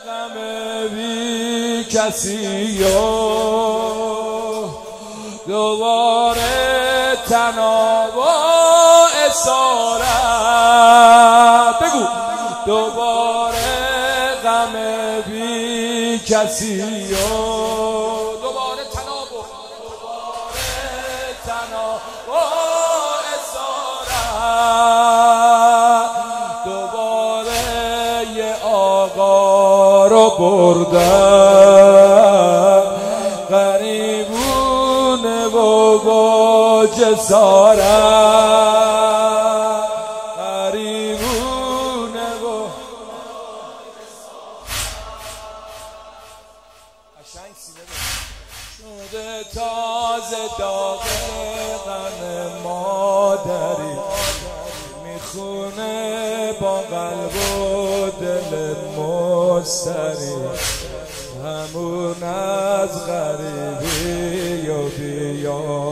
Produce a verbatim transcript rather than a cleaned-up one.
غم بی کسی و دوباره تنها و اسارت بگو دوباره غم بی کسی و دوباره تنها و دوباره تنها و اسارت دوباره یه آقا رو بردن غریبونه و با جسارت غریبونه و قشنگ سینه شده تازه داغ غم مادری میخونه با قلب و دل مستری همون از غریبی و بیان